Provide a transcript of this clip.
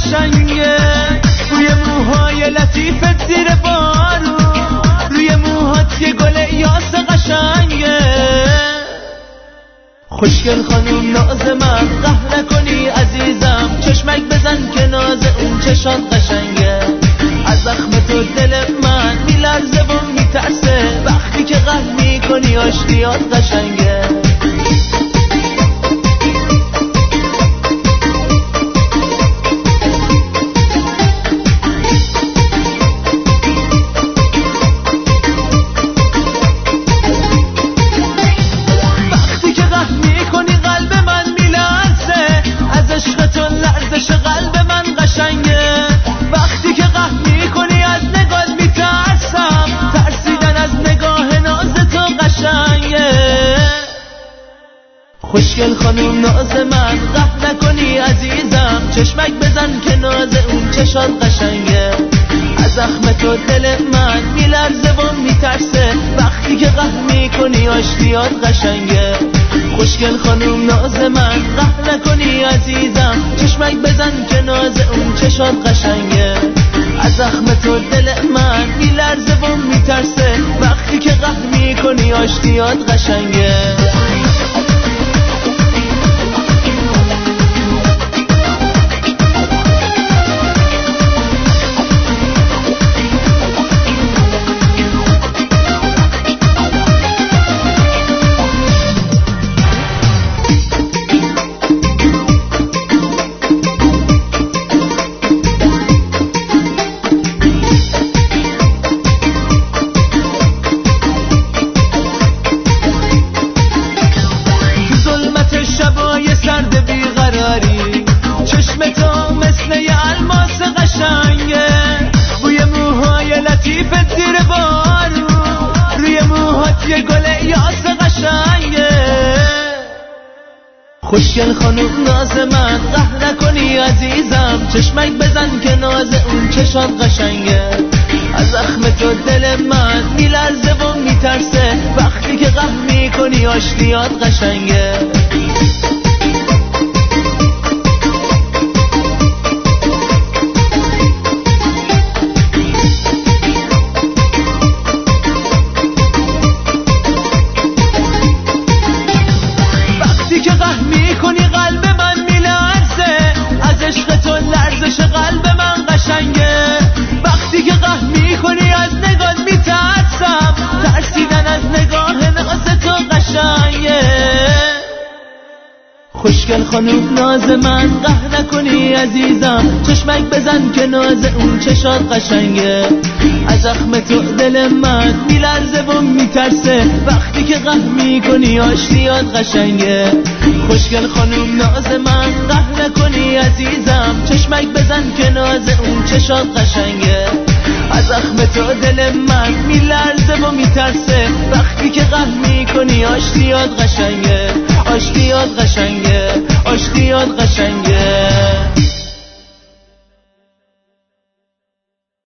قشنگه، روی موهای لطیفت زیر بارون، روی موهات یه گل یاس قشنگه. خوشگل خانوم ناز من قهر نکنی عزیزم، چشمک بزن که ناز اون چشات قشنگه. از زخم تو دل من میلرزه و میترسه، وقتی که قهر میکنی آشتیات قشنگه. خوشگل خانوم ناز من قهر نکنی عزیزم، چشمک بزن که ناز اون چشات قشنگه. از زخم تو دل من میلرزه و میترسه، وقتی که قهر میکنی آشتیات قشنگه. خوشگل خانوم ناز من قهر نکنی عزیزم، چشمک بزن که ناز اون چشات قشنگه. از زخم تو دل من میلرزه و میترسه، وقتی که قهر میکنی آشتیات قشنگه. چشم تو مثل یه الماس قشنگه، روی موهای لطیفت زیر بارون، روی موهات یه گل یاس قشنگه. خوشگل خانوم ناز من قهر نکنی عزیزم، چشمک بزن که ناز اون چشات قشنگه. از زخم تو دل من میلرزه و میترسه، وقتی که قهر میکنی آشتیات قشنگه. خوشگل خانوم ناز من قهر نکنی عزیزم، چشمک بزن که ناز اون چشات قشنگه. از زخم تو دل من میلرزه و میترسه، وقتی که قهر میکنی آشتیات قشنگه. خوشگل خانوم ناز من قهر نکنی عزیزم، چشمک بزن که ناز اون چشات قشنگه. از زخم تو دل من میلرزه و میترسه، وقتی که قهر میکنی آشتیات قشنگه. آشتیات قشنگه.